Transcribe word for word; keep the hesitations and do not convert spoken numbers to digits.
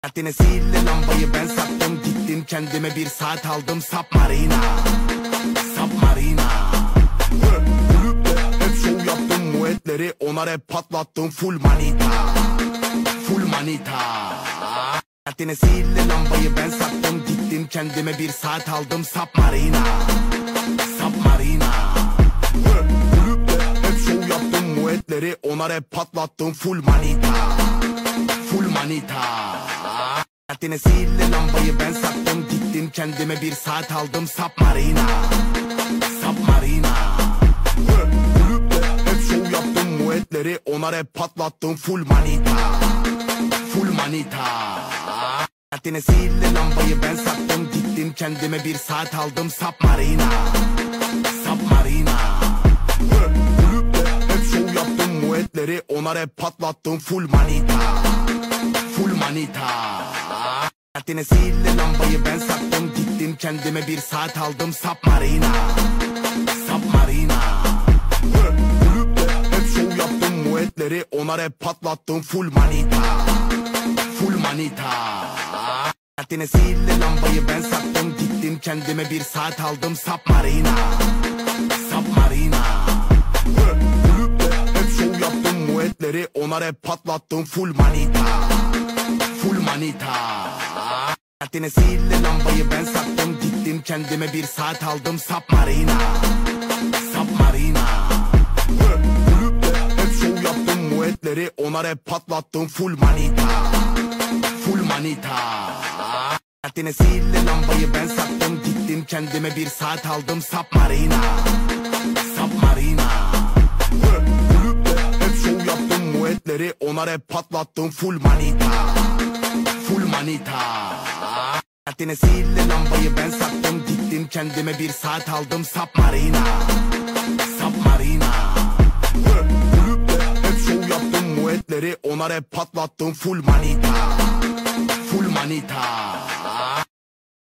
Saatine sihirli lambayı ben sattım, gittim kendime bir saat aldım. Submarina, Submarina. Hep show yaptım, muetleri ona rap patlattım. Full manita, full manita. Saatine sihirli lambayı ben sattım, gittim kendime bir saat aldım. Submarina, Submarina. Hep show yaptım, muetleri ona rap patlattım. Full manita, full manita. Saatine sihirli lambayı ben sattım, gittim kendime bir saat aldım. Submarina, Submarina. Hep show yaptım, muetleri ona rap patlattım. Full manita, full manita. Saatine sihirli lambayı ben sattım, gittim kendime bir saat aldım. Submarina, Submarina. Hep show yaptım, muetleri ona rap patlattım. Full manita, full manita. Saatine sihirli lambayı ben sattım, gittim kendime bir saat aldım. Submarina, Submarina. Hep show yaptım, muetleri ona rap patlattım. Full manita, full manita. Saatine sihirli lambayı ben sattım, gittim kendime bir saat aldım. Submarina, Submarina. Hep show yaptım, muetleri ona rap patlattım. Full manita, full manita. Saatine sihirli lambayı ben sattım, gittim kendime bir saat aldım. Submarina, Submarina. Hep show yaptım, muetleri ona rap patlattım. Full manita, full manita. Saatine sihirli lambayı ben sattım, gittim kendime bir saat aldım. Submarina, Submarina. Hep show yaptım, muetleri ona rap patlattım. Full manita, full manita. Saatine sihirli lambayı ben sattım, gittim kendime bir saat aldım. Submarina, Submarina. Hep show yaptım, muetleri ona rap patlattım. Full manita, full manita.